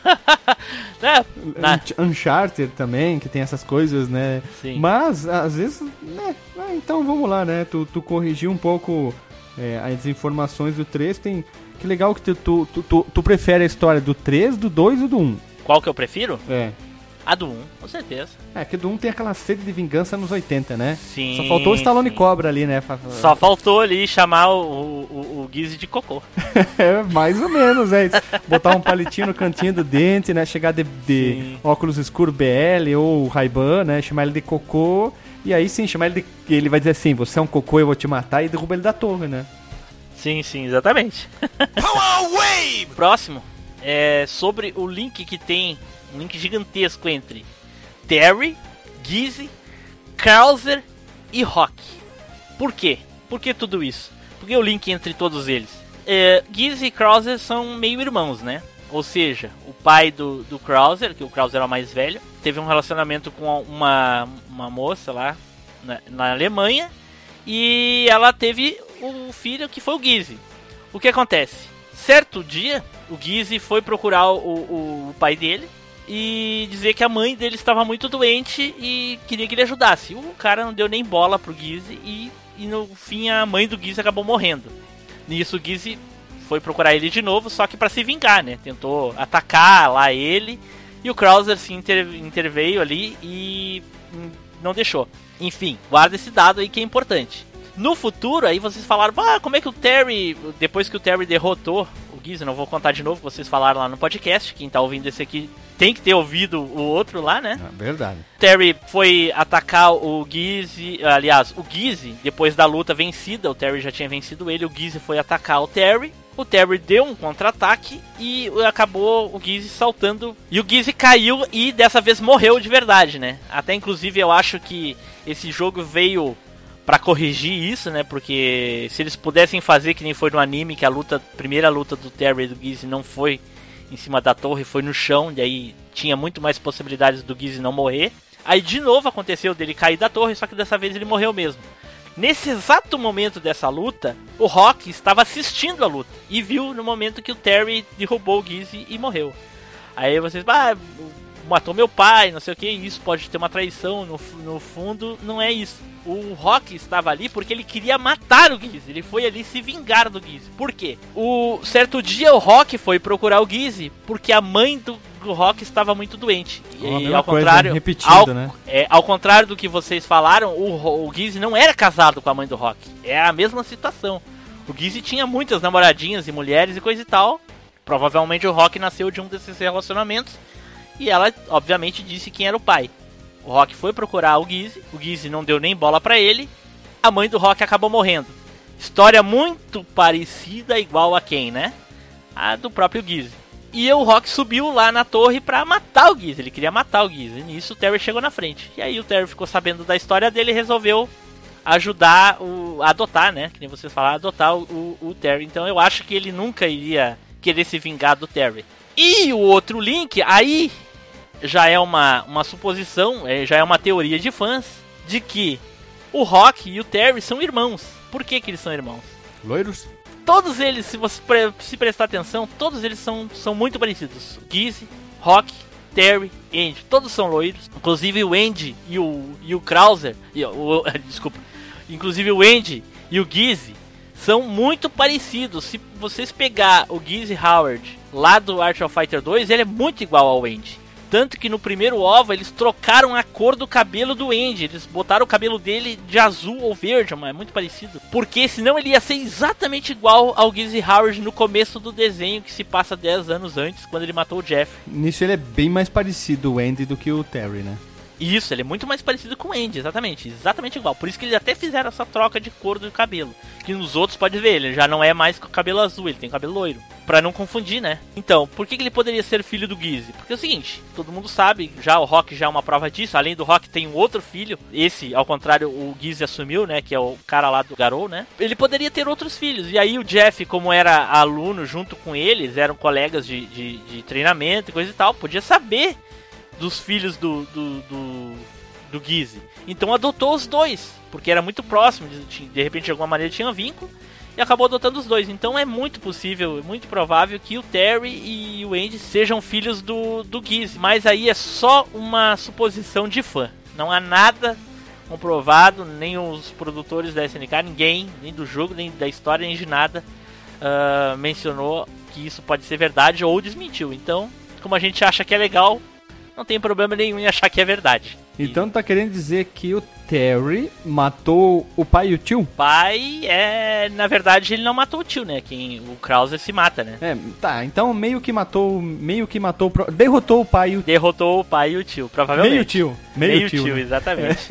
É, Uncharted também, que tem essas coisas, né? Sim. Mas, às vezes, né? Ah, então vamos lá, né? Tu, tu corrigiu um pouco é, as informações do três. Tem... Que legal que tu, tu, tu, tu, tu prefere a história do três, do dois e do um. Qual que eu prefiro? É. A do um, com certeza. É, que do um tem aquela sede de vingança nos oitenta, né? Sim. Só faltou o Stallone sim. Cobra ali, né? Só faltou ali chamar o, o, o Giz de cocô. É, mais ou menos, é. Botar um palitinho no cantinho do dente, né? Chegar de, de óculos escuros B L ou Ray-Ban, né? Chamar ele de cocô. E aí sim, chamar ele de... Ele vai dizer assim, você é um cocô, eu vou te matar. E derruba ele da torre, né? Sim, sim, exatamente. Próximo é sobre o link que tem... Um link gigantesco entre Terry, Giz, Krauser e Rock. Por quê? Por que tudo isso? Por que o link entre todos eles? É, Giz e Krauser são meio irmãos, né? Ou seja, o pai do, do Krauser, que o Krauser era o mais velho, teve um relacionamento com uma, uma moça lá na, na Alemanha. E ela teve o filho que foi o Giz. O que acontece? Certo dia, o Giz foi procurar o, o, o pai dele e dizer que a mãe dele estava muito doente e queria que ele ajudasse. O cara não deu nem bola pro Giz e, e no fim a mãe do Giz acabou morrendo. Nisso o Giz foi procurar ele de novo, só que para se vingar, né? Tentou atacar lá ele e o Krauser se inter, interveio ali e não deixou. Enfim, guarda esse dado aí que é importante. No futuro, aí vocês falaram, ah, como é que o Terry, depois que o Terry derrotou o Giz, eu não vou contar de novo, vocês falaram lá no podcast, quem tá ouvindo esse aqui tem que ter ouvido o outro lá, né? É verdade. Terry foi atacar o Giz, aliás, o Giz, depois da luta vencida, o Terry já tinha vencido ele, o Giz foi atacar o Terry, o Terry deu um contra-ataque e acabou o Giz saltando, e o Giz caiu e dessa vez morreu de verdade, né? Até inclusive eu acho que esse jogo veio pra corrigir isso, né? Porque se eles pudessem fazer que nem foi no anime, que a luta, a primeira luta do Terry e do Giz não foi em cima da torre, foi no chão, e aí tinha muito mais possibilidades do Giz não morrer. Aí de novo aconteceu dele cair da torre, só que dessa vez ele morreu mesmo. Nesse exato momento dessa luta, o Rock estava assistindo a luta e viu no momento que o Terry derrubou o Giz e morreu. Aí vocês, ah, matou meu pai, não sei o que, isso pode ter uma traição, no, no fundo não é isso. O Rock estava ali porque ele queria matar o Giz, ele foi ali se vingar do Giz. Por quê? O certo dia o Rock foi procurar o Giz porque a mãe do, do Rock estava muito doente. Oh, e ao coisa, contrário, repetido, ao, né? é, ao contrário do que vocês falaram, o, o Giz não era casado com a mãe do Rock. É a mesma situação. O Giz tinha muitas namoradinhas e mulheres e coisa e tal. Provavelmente o Rock nasceu de um desses relacionamentos. E ela, obviamente, disse quem era o pai. O Rock foi procurar o Giz, o Giz não deu nem bola pra ele, a mãe do Rock acabou morrendo. História muito parecida, igual a quem, né? A do próprio Giz. E o Rock subiu lá na torre pra matar o Giz, ele queria matar o Giz. E nisso o Terry chegou na frente. E aí o Terry ficou sabendo da história dele e resolveu ajudar, o, a adotar, né? Que nem vocês falaram, adotar o, o, o Terry. Então eu acho que ele nunca iria querer se vingar do Terry. E o outro link, aí já é uma, uma suposição, já é uma teoria de fãs, de que O Rock e o Terry são irmãos. Por que que eles são irmãos? Loiros? Todos eles, se você pre- se prestar atenção, todos eles são, são muito parecidos. Gizzy, Rock, Terry, Andy, todos são loiros. Inclusive o Andy e o, e o Krauser, e, o, desculpa, inclusive o Andy e o Gizzy são muito parecidos. Se vocês pegar o Gizzy Howard lá do Art of Fighter dois, ele é muito igual ao Andy. Tanto que no primeiro OVA eles trocaram a cor do cabelo do Andy. Eles botaram o cabelo dele de azul ou verde, mas é muito parecido. Porque senão ele ia ser exatamente igual ao Gizzy Howard no começo do desenho, que se passa dez anos antes, quando ele matou o Jeff. Nisso ele é bem mais parecido, o Andy, do que o Terry, né? Isso, ele é muito mais parecido com o Andy, exatamente, exatamente igual. Por isso que eles até fizeram essa troca de cor do cabelo. Que nos outros, pode ver, ele já não é mais com o cabelo azul, ele tem cabelo loiro. Pra não confundir, né? Então, por que que ele poderia ser filho do Gizzy? Porque é o seguinte, todo mundo sabe, já o Rock já é uma prova disso. Além do Rock tem um outro filho, esse, ao contrário, o Gizzy assumiu, né? Que é o cara lá do Garou, né? Ele poderia ter outros filhos. E aí o Jeff, como era aluno junto com eles, eram colegas de, de, de treinamento e coisa e tal, podia saber dos filhos do, do, do, do Gizzy. Então adotou os dois, porque era muito próximo, de, de repente de alguma maneira tinha vínculo, e acabou adotando os dois. Então é muito possível, é muito provável que o Terry e o Andy sejam filhos do, do Gizzy. Mas aí é só uma suposição de fã. Não há nada comprovado, nem os produtores da S N K, ninguém, nem do jogo, nem da história, nem de nada, uh, mencionou que isso pode ser verdade ou desmentiu. Então, como a gente acha que é legal, não tem problema nenhum em achar que é verdade. Então e... tá querendo dizer que o Terry matou o pai e o tio? O pai é... Na verdade, ele não matou o tio, né? Quem... O Krauser se mata, né? É, tá. Então meio que matou... Meio que matou... Derrotou o pai e o... Derrotou o pai e o tio, provavelmente. Meio tio. Meio, meio tio, tio né? Exatamente.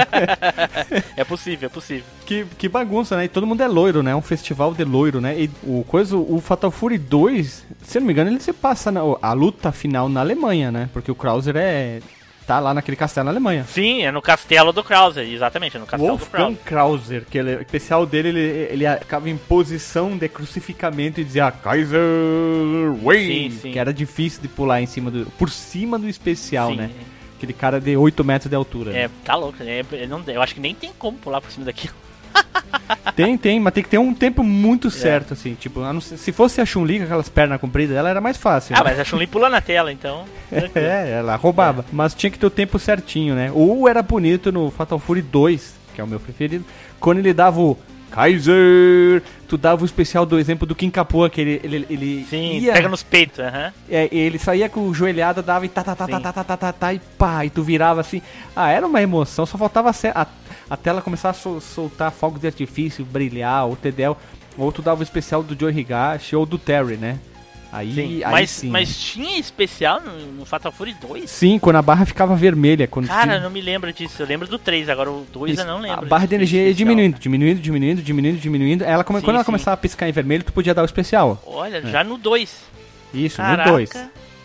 É possível, é possível. Que, que bagunça, né? E todo mundo é loiro, né? Um festival de loiro, né? E o coisa... O Fatal Fury dois, se eu não me engano, ele se passa na, a luta final na Alemanha, né? Porque o Krauser é... tá lá naquele castelo na Alemanha. Sim, é no castelo do Krauser, exatamente, é no castelo Wolfgang do Krauser. Krauser, que ele, o especial dele, ele, ele ficava em posição de crucificamento e dizia Kaiser Wayne, sim, sim. Que era difícil de pular em cima do, por cima do especial, Sim. né? Aquele cara de oito metros de altura. É, né? tá louco, né? Eu, não, eu acho que nem tem como pular por cima daquilo. Tem, tem, mas tem que ter um tempo muito certo, é. assim, tipo, não sei, se fosse a Chun-Li com aquelas pernas compridas, ela era mais fácil. Ah, né? mas a Chun-Li pula na tela, então... É, ela roubava, é. Mas tinha que ter o tempo certinho, né? Ou era bonito no Fatal Fury dois, que é o meu preferido, quando ele dava o Kaiser, tu dava o especial do exemplo do Kim Capua, que ele, ele, ele Sim, ia, pega nos peitos, aham. Uh-huh. É, ele saía com o joelhada, dava e tá, tá, tá, tá, tá, tá, tá, tá, tá, e pá, e tu virava assim. Ah, era uma emoção, só faltava a, a tela começar a sol, soltar fogos de artifício, brilhar, ou Tedel, ou tu dava o especial do Joe Higashi ou do Terry, né? Aí, sim, aí mas, sim. Mas tinha especial no, no Fatal Fury dois? Sim, quando a barra ficava vermelha. Quando Cara, tinha... não me lembro disso. Eu lembro do três, agora o dois eu não lembro. A barra de energia ia diminuindo, diminuindo, diminuindo, diminuindo, diminuindo. Ela, sim, quando ela sim. começava a piscar em vermelho, tu podia dar o especial. Olha, é. já no dois. Isso, Caraca. no dois.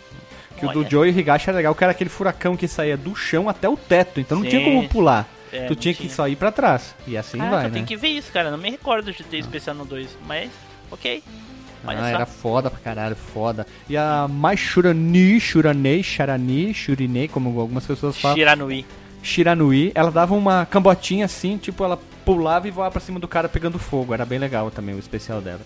Que Olha. o do Joe Higashi era legal, que era aquele furacão que saía do chão até o teto. Então não sim. tinha como pular. É, tu tinha, tinha que sair pra trás. E assim ah, vai, né? né? Tem que ver isso, cara. Não me recordo de ter especial no dois. Mas, ok. Olha ah, só. Era foda pra caralho, foda. E a mais Shurani, Shuranei, Sharani, Shurinei, como algumas pessoas falam. Shiranui. Shiranui, ela dava uma cambotinha assim, tipo, ela pulava e voava pra cima do cara pegando fogo. Era bem legal também o especial dela.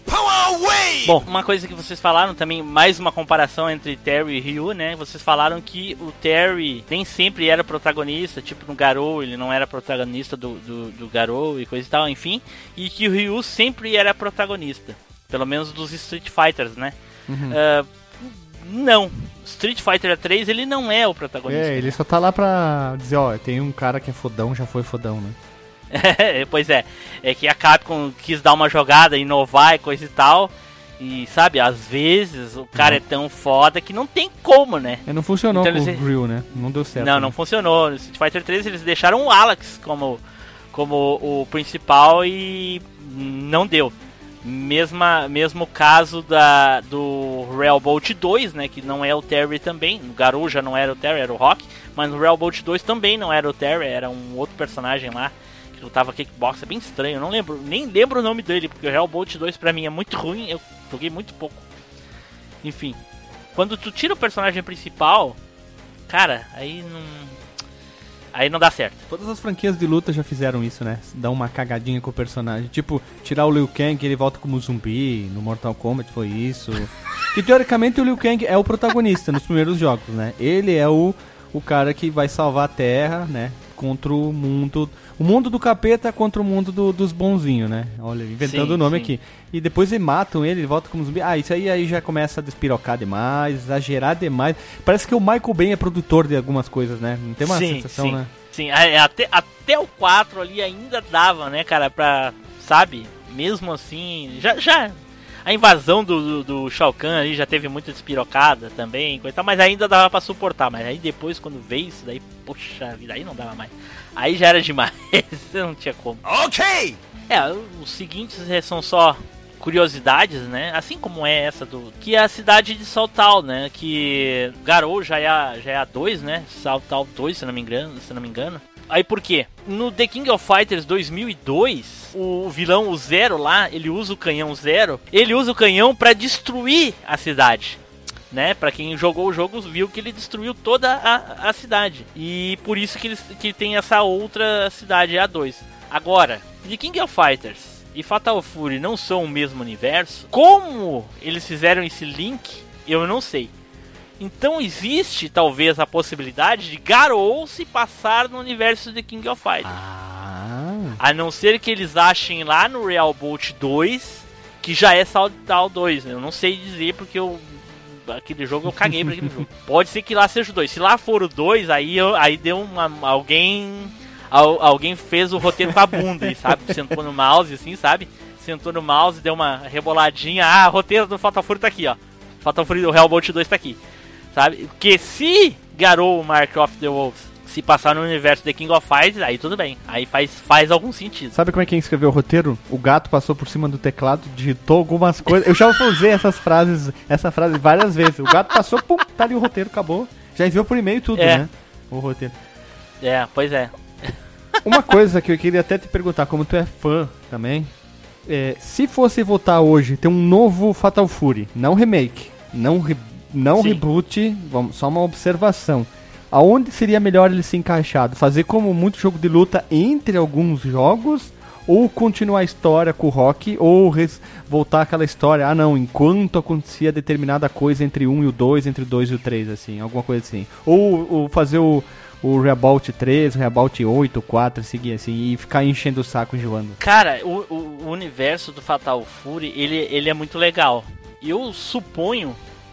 Bom, uma coisa que vocês falaram também, mais uma comparação entre Terry e Ryu, né? Vocês falaram que o Terry nem sempre era protagonista, tipo no Garou, ele não era protagonista do, do, do Garou e coisa e tal, enfim. E que o Ryu sempre era protagonista. Pelo menos dos Street Fighters, né? Uhum. Uh, não. Street Fighter três, ele não é o protagonista. É, ele só tá lá pra dizer, ó, tem um cara que é fodão, já foi fodão, né? É, pois é. É que a Capcom quis dar uma jogada, inovar e coisa e tal. E, sabe, às vezes o cara não. é tão foda que não tem como, né? É, não funcionou então, com eles... o Ryu, né? Não deu certo. Não, né? não funcionou. No Street Fighter três eles deixaram o Alex como, como o principal e não deu. Mesma, mesmo caso da, do Real Bolt dois, né, que não é o Terry também. No Garou já não era o Terry, era o Rock. Mas no Real Bolt dois também não era o Terry, era um outro personagem lá que lutava kickbox, é bem estranho. Eu não lembro, nem lembro o nome dele, porque o Real Bolt dois pra mim é muito ruim, eu joguei muito pouco. Enfim, quando tu tira o personagem principal, cara, aí não... Aí não dá certo. Todas as franquias de luta já fizeram isso, né? Dá uma cagadinha com o personagem. Tipo, tirar o Liu Kang, ele volta como zumbi. No Mortal Kombat foi isso. Que teoricamente o Liu Kang é o protagonista nos primeiros jogos, né? Ele é o, o cara que vai salvar a Terra, né? Contra o mundo... O mundo do capeta contra o mundo do, dos bonzinhos, né? Olha, inventando sim, o nome sim. aqui. E depois eles matam ele, ele volta como zumbi. Ah, isso aí, aí já começa a despirocar demais, exagerar demais. Parece que o Michael Bay é produtor de algumas coisas, né? Não tem uma sim, sensação, sim, né? Sim, até, até o quatro ali ainda dava, né, cara, pra... Sabe? Mesmo assim... Já... já a invasão do, do, do Shao Kahn ali já teve muita despirocada também, coisa, mas ainda dava pra suportar. Mas aí depois, quando veio isso daí, poxa vida, aí não dava mais. Aí já era demais, não tinha como. Ok! É, os seguintes são só curiosidades, né? Assim como é essa do... Que é a cidade de Saltal, né? Que Garou já é a, já é a dois, né? Saltal dois, se não me engano, se não me engano. Aí por quê? No The King of Fighters dois mil e dois, o vilão, o Zero lá, ele usa o canhão Zero. Ele usa o canhão pra destruir a cidade, né? Pra quem jogou o jogo viu que ele destruiu toda a, a cidade. E por isso que, eles, que tem essa outra cidade, a dois. Agora, The King of Fighters e Fatal Fury não são o mesmo universo. Como eles fizeram esse link, eu não sei. Então existe talvez a possibilidade de Garou se passar no universo de King of Fighters. Ah. A não ser que eles achem lá no Real Bolt dois, que já é Saltal dois. Eu não sei dizer porque eu, aquele jogo eu caguei pra aquele jogo. Pode ser que lá seja o dois. Se lá for o dois, aí, eu, aí deu uma, alguém... Al, alguém fez o roteiro com a bunda, aí, sabe? Sentou no mouse assim, sabe? Sentou no mouse, deu uma reboladinha. Ah, o roteiro do Fatal Fury tá aqui, ó. Fatal Fury do Real Bolt dois tá aqui. Sabe? Porque se Garou Mark of the Wolves se passar no universo de King of Fighters, aí tudo bem. Aí faz, faz algum sentido. Sabe como é que quem escreveu o roteiro? O gato passou por cima do teclado, digitou algumas coisas. Eu já usei essas frases, essa frase várias vezes. O gato passou, pum, tá ali o roteiro, acabou. Já enviou por e-mail tudo, é. né? O roteiro. É, pois é. Uma coisa que eu queria até te perguntar, como tu é fã também, é, se fosse votar hoje, ter um novo Fatal Fury, não remake, não re Não Sim. reboot, vamos, só uma observação. Aonde seria melhor ele se encaixado? Fazer como muito jogo de luta entre alguns jogos? Ou continuar a história com o Rock? Ou res, voltar aquela história, ah não, enquanto acontecia determinada coisa entre o um e o dois, entre o dois e o três, assim, alguma coisa assim. Ou, ou fazer o, o Reabout três, o Reabout oito, quatro, seguir assim, e ficar enchendo o saco enjoando. Cara, o, o, o universo do Fatal Fury, ele, ele é muito legal. Eu suponho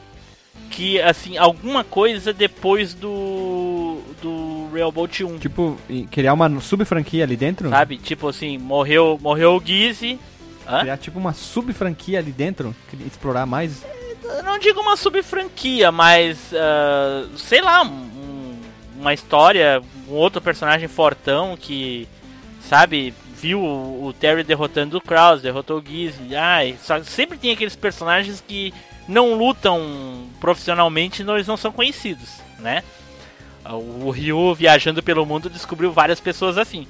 que, assim, alguma coisa depois do do Real Bolt um. Tipo, criar uma sub-franquia ali dentro? Sabe? Tipo assim, morreu, morreu o Gizzy. Hã? Criar tipo uma sub-franquia ali dentro? Explorar mais? Eu não digo uma sub-franquia, mas, uh, sei lá, um, uma história, um outro personagem fortão que, sabe, viu o, o Terry derrotando o Kraus, derrotou o Gizzy. Ai, só, sempre tem aqueles personagens que não lutam profissionalmente, não, eles não são conhecidos, né? O Ryu viajando pelo mundo descobriu várias pessoas assim.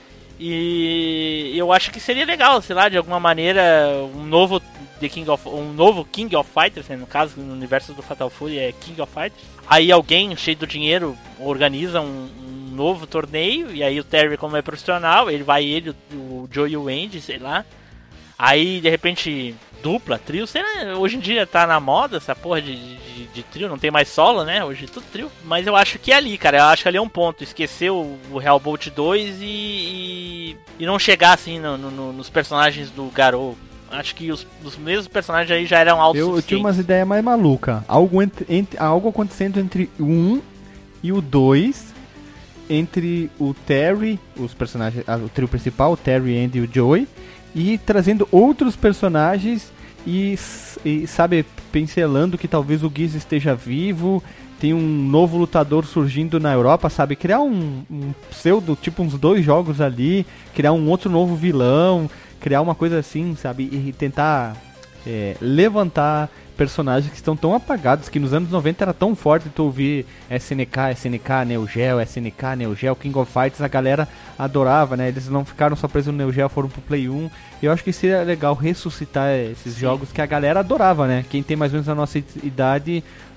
E eu acho que seria legal, sei lá, de alguma maneira, um novo The King of, um novo King of Fighters, né? No caso, no universo do Fatal Fury é King of Fighters. Aí alguém cheio do dinheiro organiza um, um novo torneio, e aí o Terry, como é profissional, ele vai ele, o, o Joe e o Andy, sei lá. Aí de repente dupla, trio, sei lá, hoje em dia tá na moda essa porra de, de, de trio, não tem mais solo, né? Hoje é tudo trio. Mas eu acho que é ali, cara, eu acho que ali é um ponto. Esquecer o, o Real Bolt dois e, e, e não chegar assim no, no, nos personagens do Garou. Acho que os, os mesmos personagens aí já eram autossuficientes. Eu, eu tinha umas ideias mais malucas. Algo, entre, entre, algo acontecendo entre o um e o dois, entre o Terry, os personagens, o trio principal, o Terry, Andy e o Joey, e trazendo outros personagens e, e, sabe, pincelando que talvez o Giz esteja vivo, tem um novo lutador surgindo na Europa, sabe, criar um, um pseudo, tipo uns dois jogos ali, criar um outro novo vilão, criar uma coisa assim, sabe, e tentar é, levantar personagens que estão tão apagados, que nos anos noventa era tão forte tu ouvir S N K, S N K, Neo Geo, S N K, Neo Geo, King of Fighters, a galera adorava, né? Eles não ficaram só presos no Neo Geo, foram pro Play um. E eu acho que seria legal ressuscitar esses Sim. jogos que a galera adorava, né? Quem tem mais ou menos a nossa idade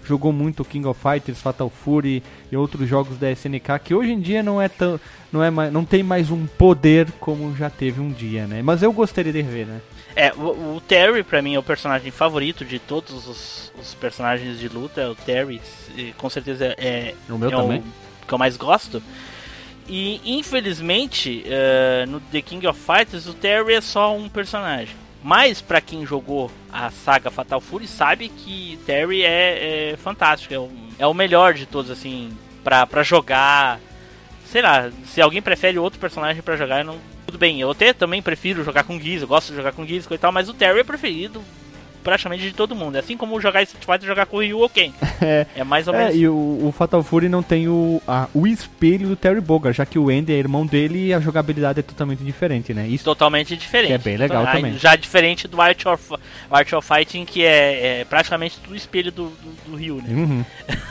jogou muito King of Fighters, Fatal Fury e outros jogos da S N K, que hoje em dia não é tão, não é mais, não tem mais um poder como já teve um dia, né? Mas eu gostaria de rever, né? É, o, o Terry pra mim é o personagem favorito de todos os, os personagens de luta. O Terry, com certeza é o meu é também, o que eu mais gosto. E infelizmente uh, no The King of Fighters o Terry é só um personagem. Mas pra quem jogou a saga Fatal Fury sabe que Terry é, é fantástico, é o, é o melhor de todos, assim, pra, pra jogar. Sei lá, se alguém prefere outro personagem pra jogar, não, tudo bem. Eu até também prefiro jogar com Geese, eu gosto de jogar com Geese e tal, mas o Terry é preferido praticamente de todo mundo. É assim como jogar Street Fighter e jogar com o Ryu ou Ken. É, é mais ou é, menos. E o, o Fatal Fury não tem o, a, o espelho do Terry Bogard, já que o Andy é irmão dele e a jogabilidade é totalmente diferente, né? Isso totalmente diferente. Que é bem legal então, também. Já diferente do Art of, Art of Fighting, que é, é praticamente do espelho do, do, do Ryu, né? Uhum.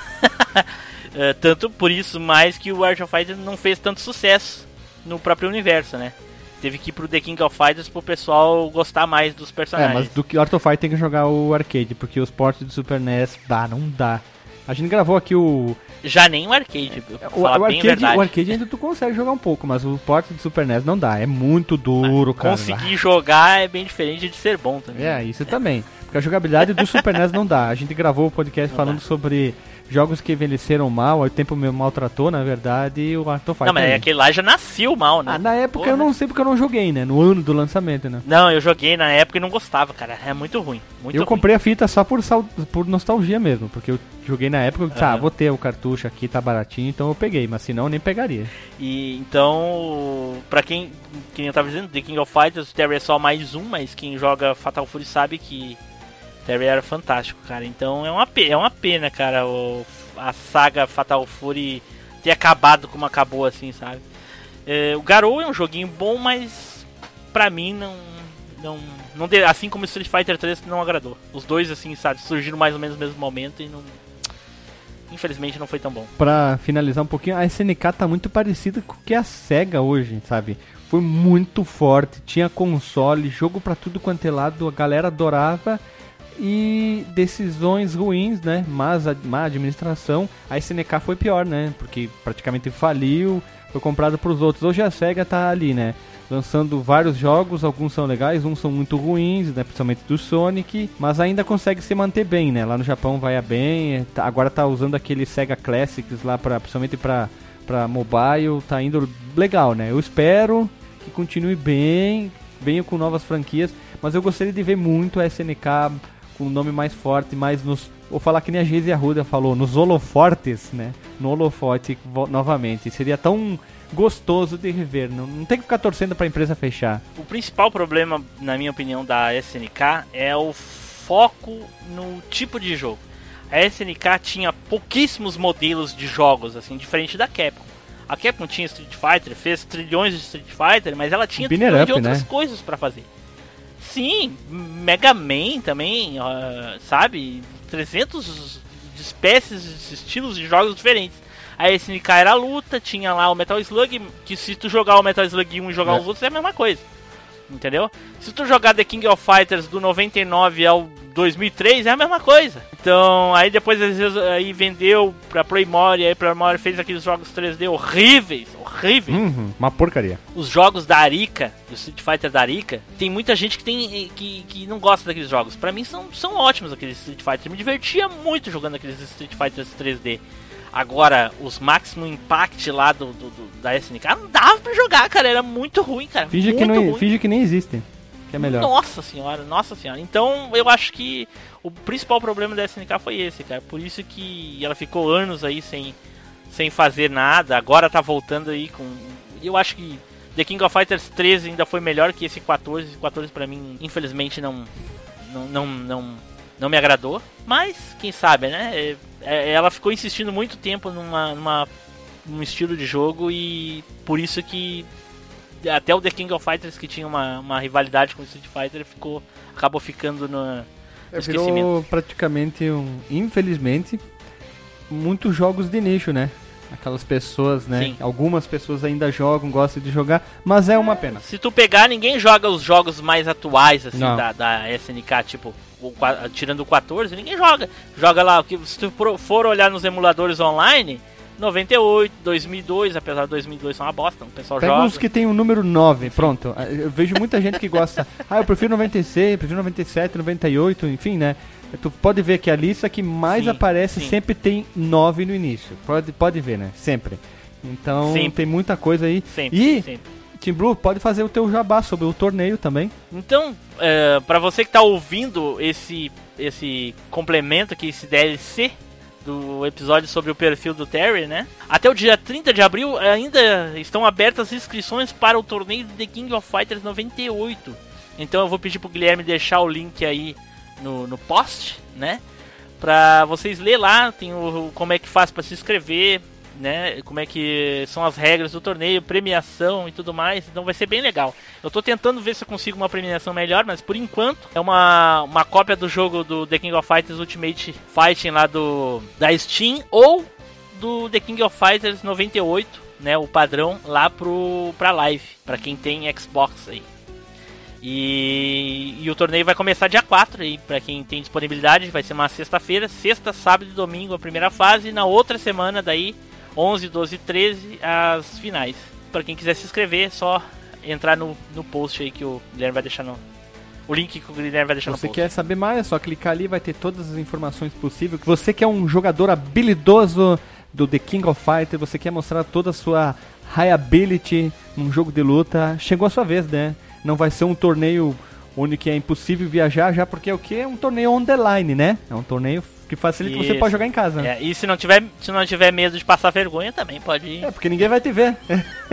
é, tanto por isso, mais que o Art of Fighting não fez tanto sucesso no próprio universo, né? Teve que ir pro The King of Fighters pro pessoal gostar mais dos personagens. É, mas do que Art of Fight tem que jogar o arcade, porque os ports do Super N E S dá, não dá. A gente gravou aqui o... Já nem o arcade, é, o, o, arcade o arcade ainda tu consegue jogar um pouco, mas o port do Super N E S não dá, é muito duro, mas cara. Conseguir jogar é bem diferente de ser bom também. É, isso também. Porque a jogabilidade do Super N E S não dá. A gente gravou o podcast não falando dá. sobre... jogos que envelheceram mal, o tempo me maltratou, na verdade, o Art of Fight. Não, mas aquele lá já nasceu mal, né? Ah, na época Porra. eu não sei porque eu não joguei, né? No ano do lançamento, né? Não, eu joguei na época e não gostava, cara. É muito ruim. Muito eu ruim. comprei a fita só por, sal... por nostalgia mesmo, porque eu joguei na época e disse, uhum. ah, vou ter o cartucho aqui, tá baratinho, então eu peguei, mas senão eu nem pegaria. E então, pra quem, quem eu tava dizendo, The King of Fighters, o Terry é só mais um, mas quem joga Fatal Fury sabe que Terry era fantástico, cara. Então é uma pena, é uma pena, cara, o... a saga Fatal Fury ter acabado como acabou, assim, sabe? É, o Garou é um joguinho bom, mas pra mim não, não, não de, assim como o Street Fighter três não agradou. Os dois, assim, sabe, surgiram mais ou menos no mesmo momento e não, infelizmente não foi tão bom. Pra finalizar um pouquinho, a S N K tá muito parecida com o que a SEGA hoje, sabe? Foi muito forte, tinha console, jogo pra tudo quanto é lado, a galera adorava. E decisões ruins, né? Mas a má administração, a S N K foi pior, né? Porque praticamente faliu, foi comprado para os outros. Hoje a SEGA tá ali, né? Lançando vários jogos, alguns são legais, uns são muito ruins, né? Principalmente do Sonic, mas ainda consegue se manter bem, né? Lá no Japão vai a bem, agora tá usando aquele Sega Classics lá, pra, principalmente para para mobile, tá indo legal, né? Eu espero que continue bem, venha com novas franquias, mas eu gostaria de ver muito a S N K com um nome mais forte, mais nos... Vou falar que nem a Geise Arruda falou, nos holofortes, né? No holofote novamente. Seria tão gostoso de rever. Não, não tem que ficar torcendo pra empresa fechar. O principal problema, na minha opinião, da S N K é o foco no tipo de jogo. A S N K tinha pouquíssimos modelos de jogos, assim, diferente da Capcom. A Capcom tinha Street Fighter, fez trilhões de Street Fighter, mas ela tinha trilhões de outras né? coisas pra fazer. Sim, Mega Man também, uh, sabe? trezentas espécies, estilos de jogos diferentes. A S N K era luta, tinha lá o Metal Slug, que se tu jogar o Metal Slug um e jogar é. os outros é a mesma coisa. Entendeu? Se tu jogar The King of Fighters do noventa e nove ao dois mil e três é a mesma coisa. Então, aí depois às vezes aí vendeu pra Playmore, aí Playmore fez aqueles jogos três D horríveis, horríveis. Uhum, uma porcaria. Os jogos da Arica, do Street Fighter da Arica, tem muita gente que tem que, que não gosta daqueles jogos. Pra mim são, são ótimos aqueles Street Fighter. Me divertia muito jogando aqueles Street Fighters três D. Agora, os Maximum Impact lá do, do, do, da S N K não dava pra jogar, cara. Era muito ruim, cara. Finge, muito que, não, ruim. finge que nem existem. Que é melhor. Nossa senhora, nossa senhora. Então, eu acho que o principal problema da S N K foi esse, cara. Por isso que ela ficou anos aí sem, sem fazer nada. Agora tá voltando aí com... Eu acho que The King of Fighters treze ainda foi melhor que esse quatorze. Esse quatorze pra mim, infelizmente, não... Não... não, não Não me agradou, mas quem sabe, né? Ela ficou insistindo muito tempo numa, numa, num estilo de jogo e por isso que até o The King of Fighters, que tinha uma, uma rivalidade com o Street Fighter, ficou, acabou ficando no, no é, esquecimento. Virou praticamente, um, infelizmente, muitos jogos de nicho, né? Aquelas pessoas, né? Sim. Algumas pessoas ainda jogam, gostam de jogar, mas é uma pena. Se tu pegar, ninguém joga os jogos mais atuais, assim, da, da S N K, tipo o, tirando o quatorze, ninguém joga. Joga lá, se tu for olhar nos emuladores online, noventa e oito, dois mil e dois, apesar de dois mil e dois ser uma bosta, o pessoal Pega joga. uns que tem o número nove, pronto. Eu vejo muita gente que gosta, ah, eu prefiro noventa e seis, eu prefiro noventa e sete, noventa e oito, enfim, né? Tu pode ver que a lista que mais sim, aparece sim. sempre tem nove no início. Pode, pode ver, né? Sempre. Então sempre. Tem muita coisa aí. Sempre, e sempre. Team Blue, pode fazer o teu jabá sobre o torneio também. Então, é, pra você que tá ouvindo esse, esse complemento aqui, esse D L C do episódio sobre o perfil do Terry, né? Até o dia trinta de abril ainda estão abertas as inscrições para o torneio de The King of Fighters noventa e oito. Então eu vou pedir pro Guilherme deixar o link aí no, no post, né? Pra vocês ler lá, tem o, como é que faz pra se inscrever, né? Como é que são as regras do torneio, premiação e tudo mais. Então vai ser bem legal. Eu tô tentando ver se eu consigo uma premiação melhor, mas por enquanto é uma, uma cópia do jogo do The King of Fighters Ultimate Fighting lá do da Steam ou do The King of Fighters noventa e oito, né? O padrão lá pro, pra live, pra quem tem Xbox aí. E, e o torneio vai começar dia quatro aí, pra quem tem disponibilidade, vai ser uma sexta-feira, sexta, sábado e domingo a primeira fase, e na outra semana daí, onze, doze e treze, as finais. Pra quem quiser se inscrever, é só entrar no, no post aí que o Guilherme vai deixar no... O link que o Guilherme vai deixar Você no post. Você quer saber mais, é só clicar ali, vai ter todas as informações possíveis. Você que é um jogador habilidoso do The King of Fighters, você quer mostrar toda a sua high ability num jogo de luta, chegou a sua vez, né? Não vai ser um torneio onde que é impossível viajar, já porque é o que? É um torneio on the line, né? É um torneio que facilita Isso. você pode jogar em casa. É, e se não, tiver, se não tiver medo de passar vergonha, também pode ir. É, porque ninguém vai te ver.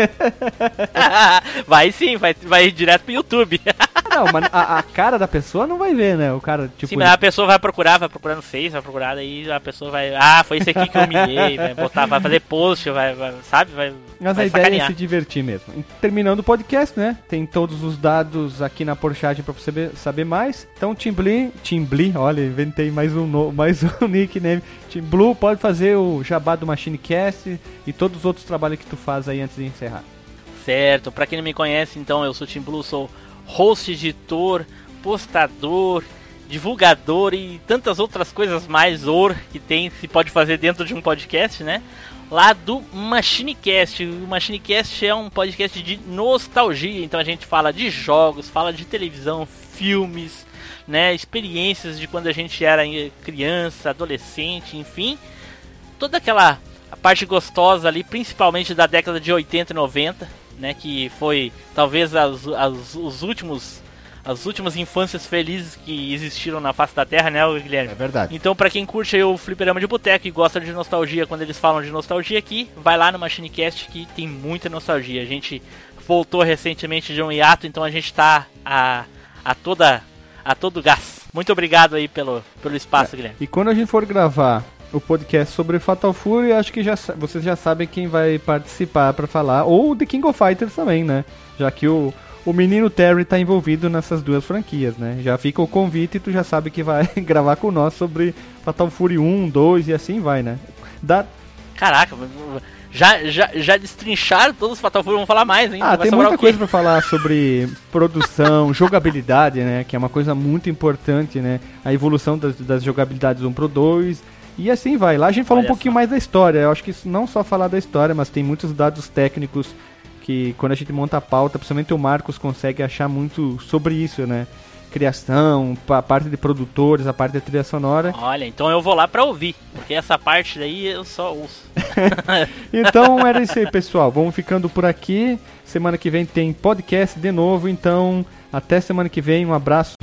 Vai sim, vai, vai ir direto pro YouTube. Não, mas a, a cara da pessoa não vai ver, né? O cara, tipo... Sim, mas a pessoa vai procurar, vai procurar no Face, vai procurar, daí a pessoa vai... Ah, foi esse aqui que eu humilhei, vai botar, vai fazer post, vai, vai sabe? Vai, mas vai a ideia sacanear. é se divertir mesmo. E terminando o podcast, né? Tem todos os dados aqui na postagem pra você saber mais. Então, Team Blue, Team Blue, olha, inventei mais um, no, mais um nickname. Team Blue pode fazer o jabá do MachineCast e todos os outros trabalhos que tu faz aí antes de encerrar. Certo, pra quem não me conhece, então, eu sou Team Blue, sou host, editor, postador, divulgador e tantas outras coisas mais or que tem, se pode fazer dentro de um podcast, né? Lá do MachineCast. O MachineCast é um podcast de nostalgia, então a gente fala de jogos, fala de televisão, filmes, né? Experiências de quando a gente era criança, adolescente, enfim. Toda aquela a parte gostosa ali, principalmente da década de oitenta e noventa, né, que foi talvez as, as, os últimos, as últimas infâncias felizes que existiram na face da Terra, né, Guilherme? É verdade. Então, pra quem curte aí o fliperama de boteco e gosta de nostalgia, quando eles falam de nostalgia aqui, vai lá no MachineCast que tem muita nostalgia. A gente voltou recentemente de um hiato, então a gente tá a, a, toda, a todo gás. Muito obrigado aí pelo, pelo espaço, é. Guilherme. E quando a gente for gravar o podcast sobre Fatal Fury, acho que já, vocês já sabem quem vai participar pra falar, ou The King of Fighters também, né? Já que o, o menino Terry tá envolvido nessas duas franquias, né? Já fica o convite e tu já sabe que vai gravar com nós sobre Fatal Fury um, dois e assim vai, né? Da... Caraca, já, já, já destrincharam todos os Fatal Fury, vamos falar mais ainda. Ah, vai tem muita coisa pra falar sobre produção, jogabilidade, né? Que é uma coisa muito importante, né? A evolução das, das jogabilidades um pro dois. E assim vai. Lá a gente falou um pouquinho mais da história. Eu acho que isso não só falar da história, mas tem muitos dados técnicos que quando a gente monta a pauta, principalmente o Marcos consegue achar muito sobre isso, né? Criação, a parte de produtores, a parte da trilha sonora. Olha, então eu vou lá pra ouvir, porque essa parte daí eu só ouço. Então era isso aí, pessoal. Vamos ficando por aqui. Semana que vem tem podcast de novo, então até semana que vem. Um abraço